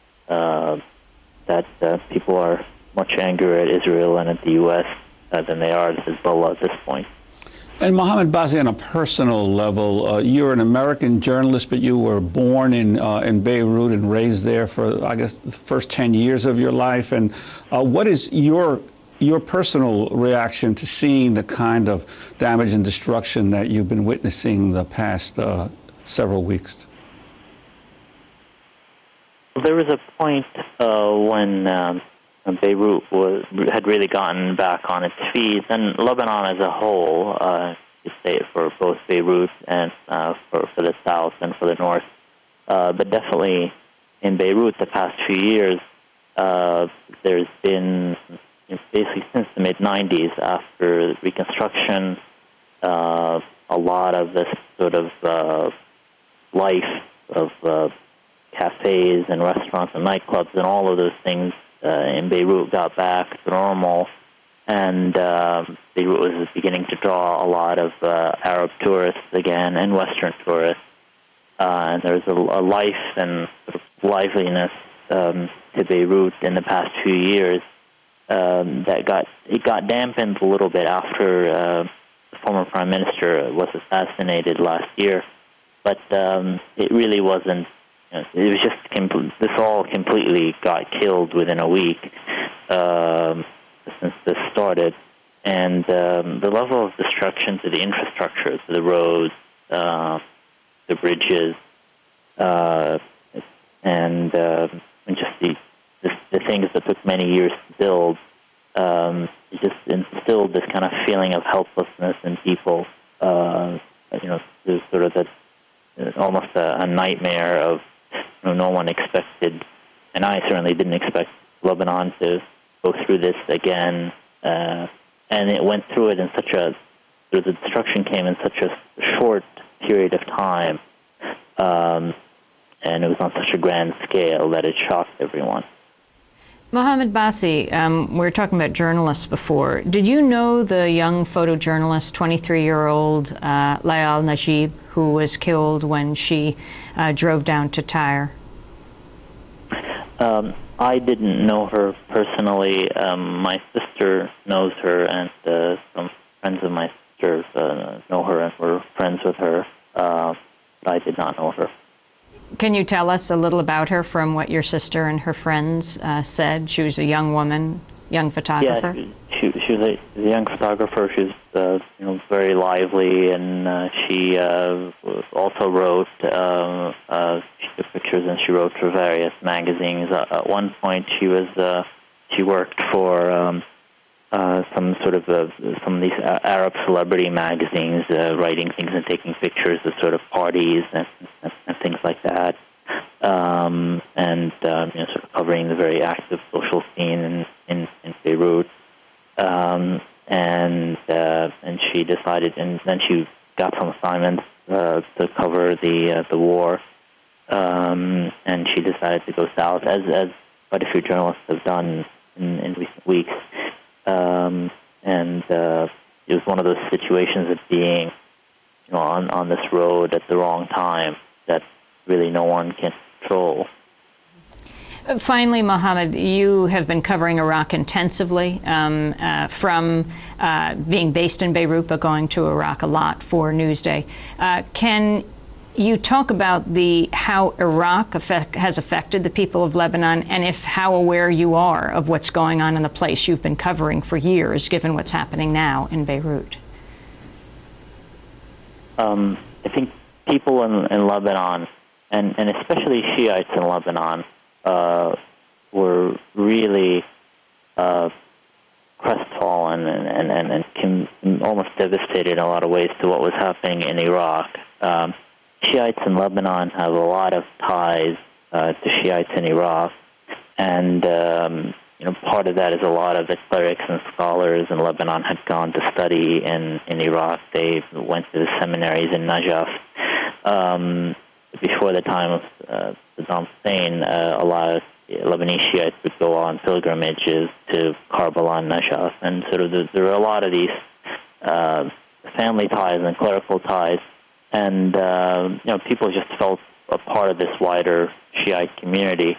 that people are much angrier at Israel and at the U.S. Than they are at Hezbollah at this point. And Mohammed Bassi, on a personal level, you're an American journalist, but you were born in Beirut and raised there for, I guess, the first 10 years of your life. And what is your personal reaction to seeing the kind of damage and destruction that you've been witnessing the past several weeks? There was a point when Beirut had really gotten back on its feet, and Lebanon as a whole, you say it for both Beirut and for the south and for the north, but definitely in Beirut the past few years, there's been, basically since the mid-'90s, after Reconstruction, a lot of this sort of life of cafes and restaurants and nightclubs and all of those things in Beirut got back to normal, and Beirut was beginning to draw a lot of Arab tourists again and Western tourists, and there was a life and sort of liveliness to Beirut in the past few years that got dampened a little bit after the former prime minister was assassinated last year, but it really wasn't. It was just this all completely got killed within a week since this started, and the level of destruction to the infrastructure, to the roads, the bridges, and just the things that took many years to build, it just instilled this kind of feeling of helplessness in people. There's sort of almost a nightmare of. No one expected, and I certainly didn't expect Lebanon to go through this again. And it went through it in the destruction came in such a short period of time, and it was on such a grand scale that it shocked everyone. Mohammed Bassi, we were talking about journalists before. Did you know the young photojournalist, 23-year-old Layal Najib, who was killed when she drove down to Tyre? I didn't know her personally. My sister knows her, and some friends of my sister's know her and were friends with her. But I did not know her. Can you tell us a little about her from what your sister and her friends said? She was a young woman, young photographer. Yeah, she was a young photographer. She was very lively, and she also wrote. She took pictures and she wrote for various magazines. At one point, she worked for some of these Arab celebrity magazines, writing things and taking pictures of sort of parties and things like that, and sort of covering the very active social scene in Beirut. And she decided, and then she got some assignments to cover the war, and she decided to go south, as quite a few journalists have done in recent weeks. And it was one of those situations of being, on this road at the wrong time that really no one can control. Finally, Mohammed, you have been covering Iraq intensively from being based in Beirut, but going to Iraq a lot for Newsday. Can you talk about how Iraq has affected the people of Lebanon, and how aware you are of what's going on in the place you've been covering for years, given what's happening now in Beirut? I think people in Lebanon, and especially Shiites in Lebanon, were really crestfallen and almost devastated in a lot of ways to what was happening in Iraq. Shiites in Lebanon have a lot of ties to Shiites in Iraq, and part of that is a lot of the clerics and scholars in Lebanon had gone to study in Iraq. They went to the seminaries in Najaf. Before the time of Saddam Hussein, a lot of Lebanese Shiites would go on pilgrimages to Karbala and Najaf, and sort of there were a lot of these family ties and clerical ties, and people just felt a part of this wider Shiite community,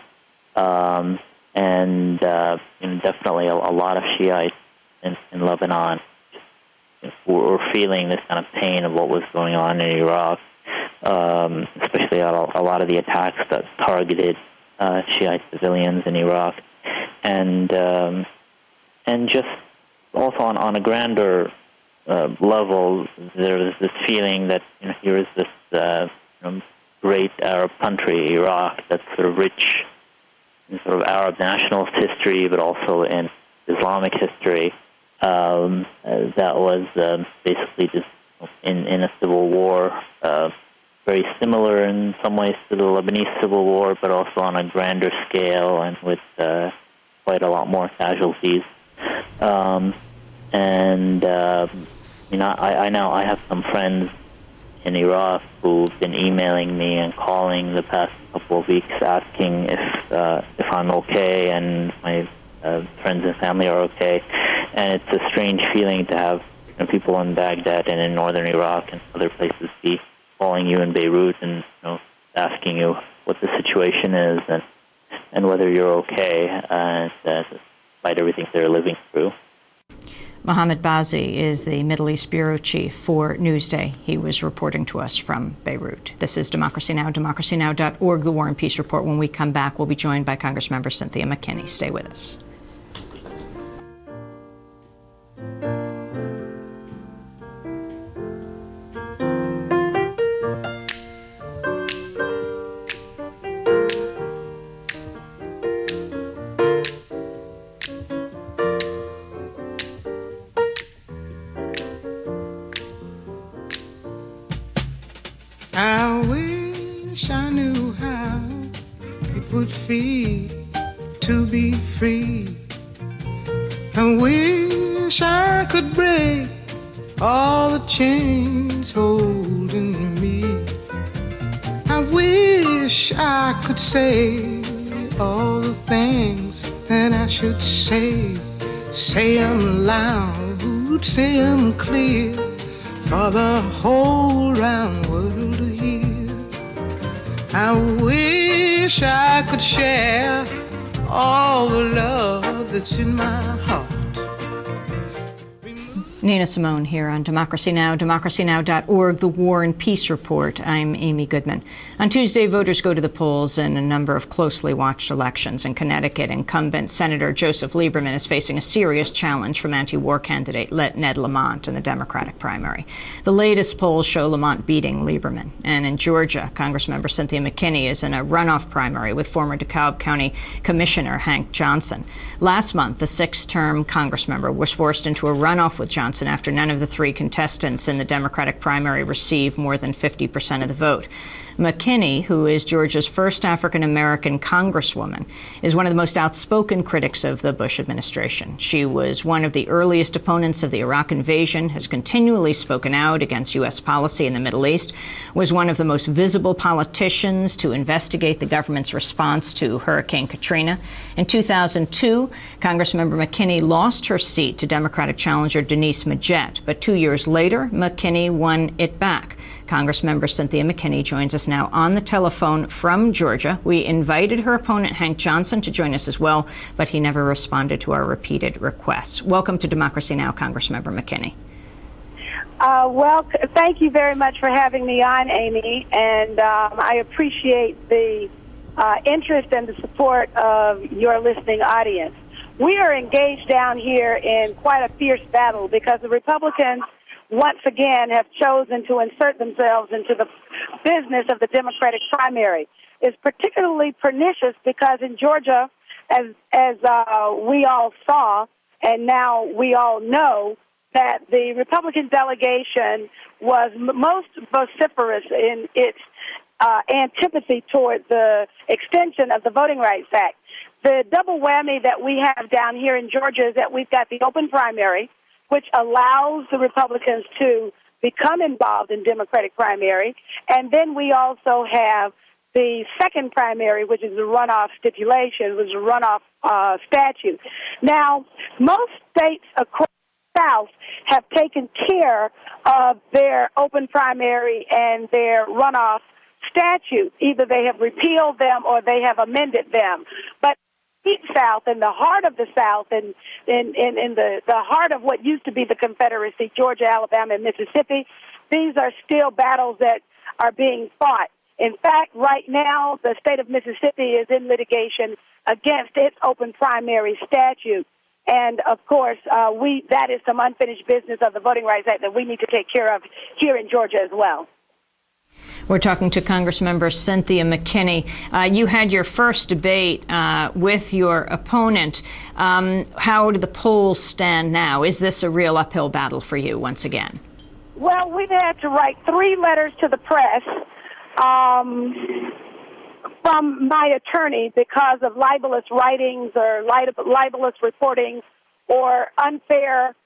and definitely a lot of Shiites in Lebanon were feeling this kind of pain of what was going on in Iraq, especially a lot of the attacks that targeted Shiite civilians in Iraq, and just also on a grander level, there was this feeling that here is this great Arab country, Iraq, that's sort of rich in sort of Arab nationalist history, but also in Islamic history, that was basically just in a civil war, very similar in some ways to the Lebanese civil war, but also on a grander scale and with quite a lot more casualties. I have some friends in Iraq who've been emailing me and calling the past couple of weeks asking if I'm okay and my friends and family are okay. And it's a strange feeling to have people in Baghdad and in northern Iraq and other places be calling you in Beirut and asking you what the situation is and whether you're okay, despite everything they're living through. Mohammed Bazi is the Middle East Bureau Chief for Newsday. He was reporting to us from Beirut. This is Democracy Now!, democracynow.org, The War and Peace Report. When we come back, we'll be joined by Congressmember Cynthia McKinney. Stay with us. I wish I knew how it would feel to be free. I wish I could break all the chains holding me. I wish I could say all the things that I should say. Say them loud, say them clear, for the whole round world to hear. I wish I could share all the love that's in my heart. Nina Simone here on Democracy Now!, democracynow.org, The War and Peace Report. I'm Amy Goodman. On Tuesday, voters go to the polls in a number of closely watched elections. In Connecticut, incumbent Senator Joseph Lieberman is facing a serious challenge from anti-war candidate Ned Lamont in the Democratic primary. The latest polls show Lamont beating Lieberman. And in Georgia, Congressmember Cynthia McKinney is in a runoff primary with former DeKalb County Commissioner Hank Johnson. Last month, the six-term Congressmember was forced into a runoff with Johnson after none of the three contestants in the Democratic primary received more than 50% of the vote. McKinney, who is Georgia's first African-American congresswoman, is one of the most outspoken critics of the Bush administration. She was one of the earliest opponents of the Iraq invasion, has continually spoken out against U.S. policy in the Middle East, was one of the most visible politicians to investigate the government's response to Hurricane Katrina. In 2002, Congressmember McKinney lost her seat to Democratic challenger Denise Majette, but 2 years later, McKinney won it back. Congressmember Cynthia McKinney joins us now on the telephone from Georgia. We invited her opponent, Hank Johnson, to join us as well, but he never responded to our repeated requests. Welcome to Democracy Now!, Congressmember McKinney. Well, thank you very much for having me on, Amy, and I appreciate the interest and the support of your listening audience. We are engaged down here in quite a fierce battle because the Republicans once again have chosen to insert themselves into the business of the Democratic primary. It's particularly pernicious because in Georgia, as we all saw, and now we all know, that the Republican delegation was most vociferous in its antipathy toward the extension of the Voting Rights Act. The double whammy that we have down here in Georgia is that we've got the open primary, which allows the Republicans to become involved in Democratic primary, and then we also have the second primary, which is the runoff stipulation, which is a runoff statute. Now, most states across the South have taken care of their open primary and their runoff statute. Either they have repealed them or they have amended them. But deep South, in the heart of the South, and in the heart of what used to be the Confederacy, Georgia, Alabama, and Mississippi, these are still battles that are being fought. In fact, right now, the state of Mississippi is in litigation against its open primary statute. And, of course, that is some unfinished business of the Voting Rights Act that we need to take care of here in Georgia as well. We're talking to Congressmember Cynthia McKinney. You had your first debate with your opponent. How do the polls stand now? Is this a real uphill battle for you once again? Well, we've had to write 3 letters to the press from my attorney because of libelous writings or libelous reporting or unfair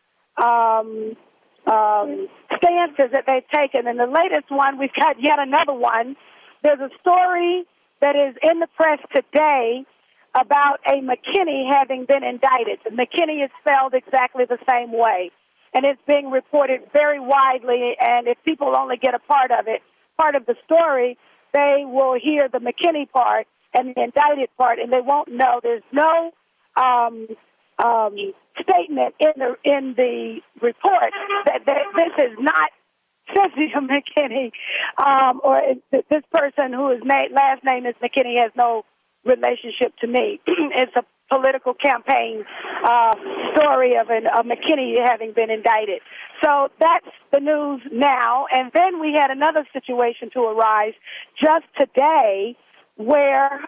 stances that they've taken. And the latest one, we've got yet another one. There's a story that is in the press today about a McKinney having been indicted. McKinney is spelled exactly the same way. And it's being reported very widely, and if people only get a part of it, part of the story, they will hear the McKinney part and the indicted part, and they won't know. There's no statement in the report that this is not Cynthia McKinney, or this person whose last name is McKinney has no relationship to me. It's a political campaign story of McKinney having been indicted. So that's the news now. And then we had another situation to arise just today where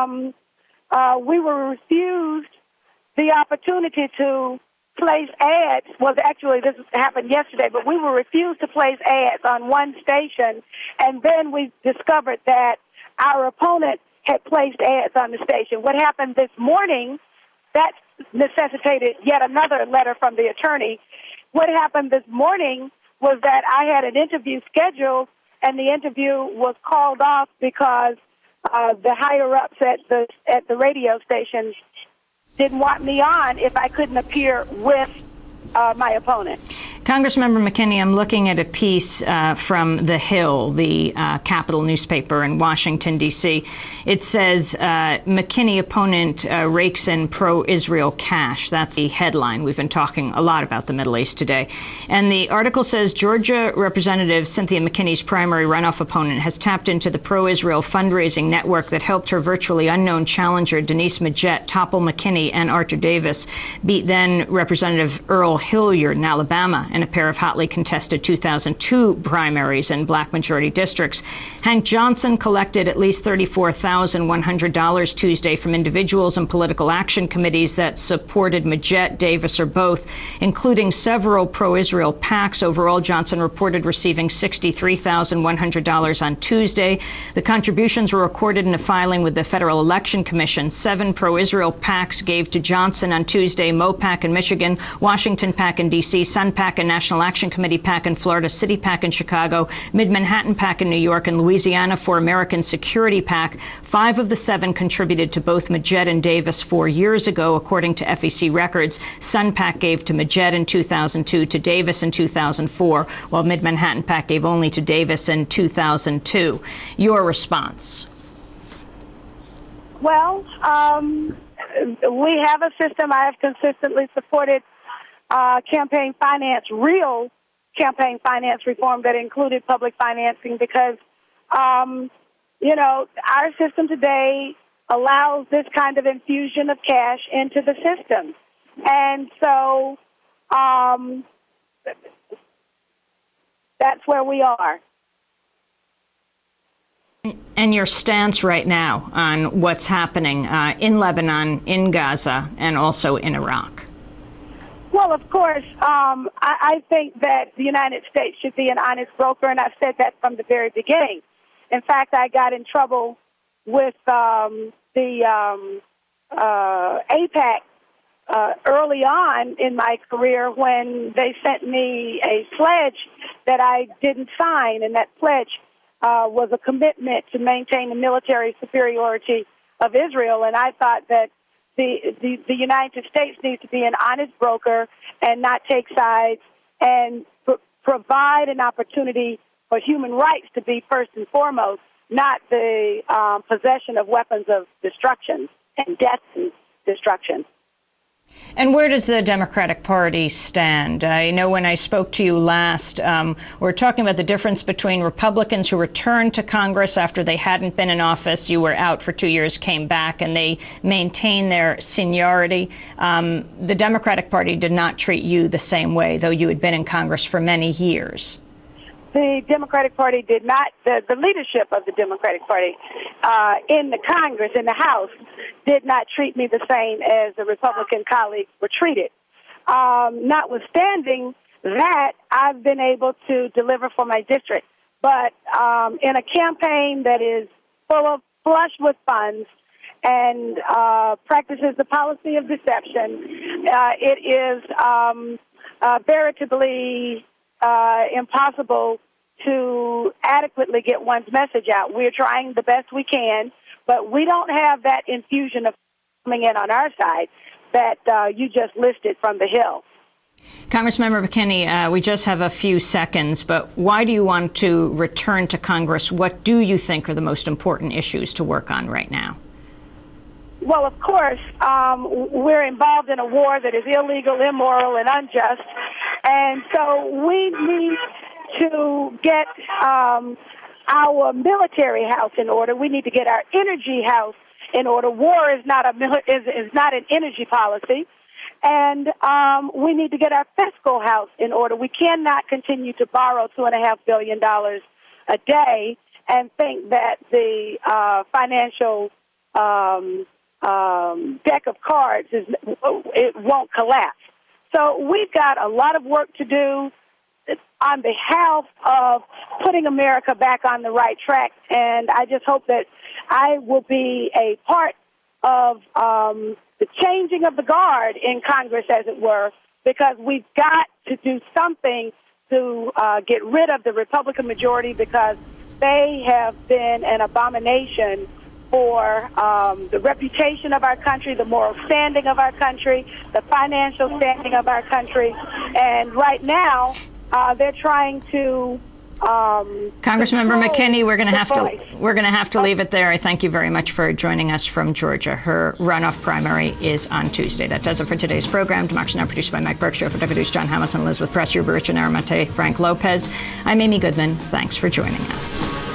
we were refused the opportunity to place ads. Well, actually, this happened yesterday, but we were refused to place ads on one station, and then we discovered that our opponent had placed ads on the station. What happened this morning, that necessitated yet another letter from the attorney. What happened this morning was that I had an interview scheduled, and the interview was called off because the higher-ups at the radio station didn't want me on if I couldn't appear with my opponent. Congressmember McKinney, I'm looking at a piece from The Hill, the capital newspaper in Washington, D.C. It says, McKinney opponent rakes in pro-Israel cash. That's the headline. We've been talking a lot about the Middle East today. And the article says, Georgia Representative Cynthia McKinney's primary runoff opponent has tapped into the pro-Israel fundraising network that helped her virtually unknown challenger, Denise Majette, topple McKinney and Arthur Davis, beat then Representative Earl Hilliard in Alabama in a pair of hotly contested 2002 primaries in black majority districts. Hank Johnson collected at least $34,100 Tuesday from individuals and political action committees that supported Majette, Davis, or both, including several pro-Israel PACs. Overall, Johnson reported receiving $63,100 on Tuesday. The contributions were recorded in a filing with the Federal Election Commission. 7 pro-Israel PACs gave to Johnson on Tuesday: MoPAC in Michigan, Washington PAC in D.C., Sun PAC and National Action Committee PAC in Florida, City PAC in Chicago, Mid-Manhattan PAC in New York, and Louisiana for American Security PAC. 5 of the 7 contributed to both Majed and Davis 4 years ago, according to FEC records. Sun PAC gave to Majed in 2002, to Davis in 2004, while Mid-Manhattan PAC gave only to Davis in 2002. Your response? Well, we have a system. I have consistently supported campaign finance, real campaign finance reform that included public financing because, our system today allows this kind of infusion of cash into the system. And so that's where we are. And your stance right now on what's happening in Lebanon, in Gaza, and also in Iraq? Well, of course, I think that the United States should be an honest broker, and I've said that from the very beginning. In fact, I got in trouble with the AIPAC early on in my career when they sent me a pledge that I didn't sign, and that pledge was a commitment to maintain the military superiority of Israel. And I thought that the United States needs to be an honest broker and not take sides and provide an opportunity for human rights to be first and foremost, not the possession of weapons of destruction and death and destruction. And where does the Democratic Party stand? I know when I spoke to you last, we were talking about the difference between Republicans who returned to Congress after they hadn't been in office. You were out for 2 years, came back, and they maintained their seniority. The Democratic Party did not treat you the same way, though you had been in Congress for many years. The Democratic Party did not, the leadership of the Democratic Party in the Congress, in the House, did not treat me the same as the Republican colleagues were treated. Notwithstanding that, I've been able to deliver for my district. But in a campaign that is flush with funds and practices the policy of deception, it is veritably impossible to adequately get one's message out. We're trying the best we can, but we don't have that infusion of coming in on our side that you just listed from the Hill. Congressmember McKinney, we just have a few seconds, but why do you want to return to Congress? What do you think are the most important issues to work on right now? Well, of course, we're involved in a war that is illegal, immoral, and unjust. And so we need to get our military house in order. We need to get our energy house in order. War is not is not an energy policy. And we need to get our fiscal house in order. We cannot continue to borrow $2.5 billion a day and think that the financial deck of cards it won't collapse. So we've got a lot of work to do on behalf of putting America back on the right track, and I just hope that I will be a part of the changing of the guard in Congress, as it were, because we've got to do something to get rid of the Republican majority because they have been an abomination for the reputation of our country, the moral standing of our country, the financial standing of our country. And right now, they're trying to Congressmember McKinney, we're going to have to leave it there. I thank you very much for joining us from Georgia. Her runoff primary is on Tuesday. That does it for today's program. Democracy Now! Produced by Mike Berkshire, for produced John Hamilton, Elizabeth Press, Rich and Aramonte, Frank Lopez. I'm Amy Goodman. Thanks for joining us.